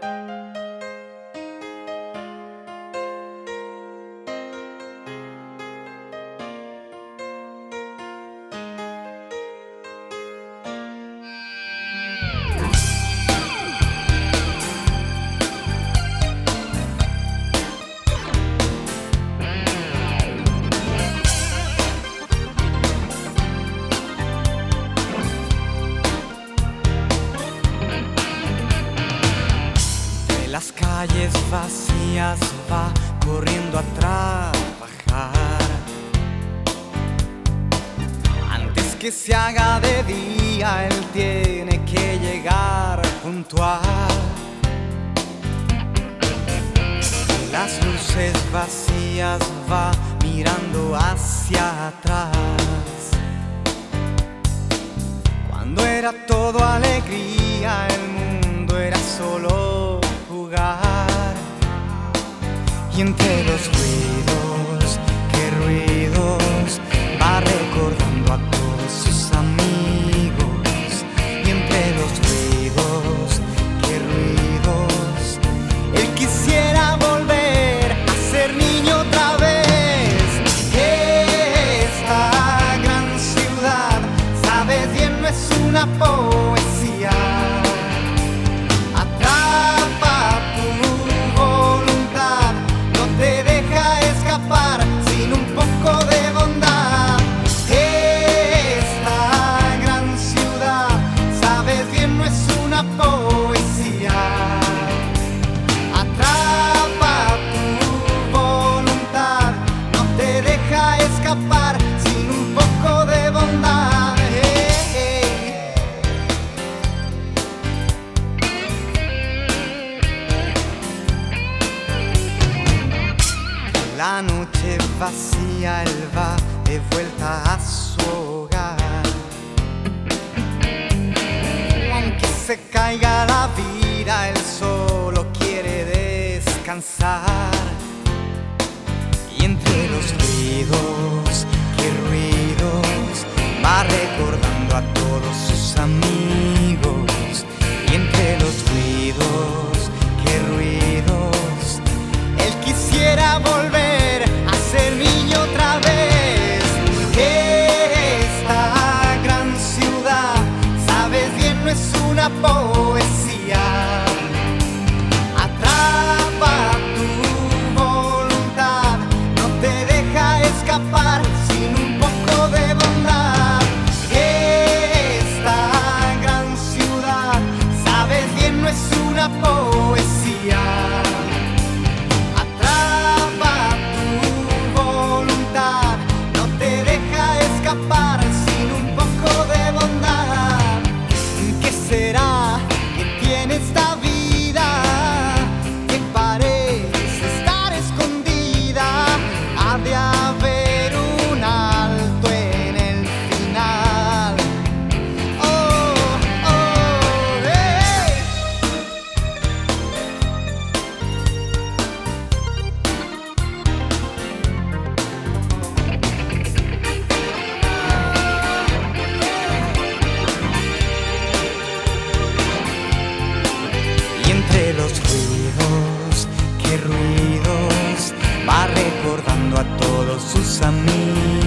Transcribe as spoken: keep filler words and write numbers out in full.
Las calles vacías va corriendo a trabajar. Antes que se haga de día, él tiene que llegar puntual. Las luces vacías va mirando hacia atrás. Cuando era todo alegría, el mundo era solo jugar. Y entre los ruidos, qué ruidos, va recordando a todos sus amigos. Y entre los ruidos, qué ruidos, él quisiera volver a ser niño otra vez. Esta gran ciudad, sabes bien, no es una poesía. La noche vacía, él va de vuelta a su hogar. Aunque se caiga la vida, él solo quiere descansar. Y entre los ruidos, qué ruidos, va recordando a todos sus amigos. Y entre los ruidos, qué ruidos, él quisiera volver a ser niño otra vez. Esta gran ciudad, sabes bien, no es una poesía. Atrapa tu voluntad, no te deja escapar sin un poco de bondad. Esta gran ciudad, sabes bien, no es una poesía. Sin un poco de bondad. ¿Qué será que tiene esta vida que parece estar escondida? Ha de haber un alto en el final. Oh, oh, hey. Entre los ruidos, qué ruidos, va recordando a todos sus amigos.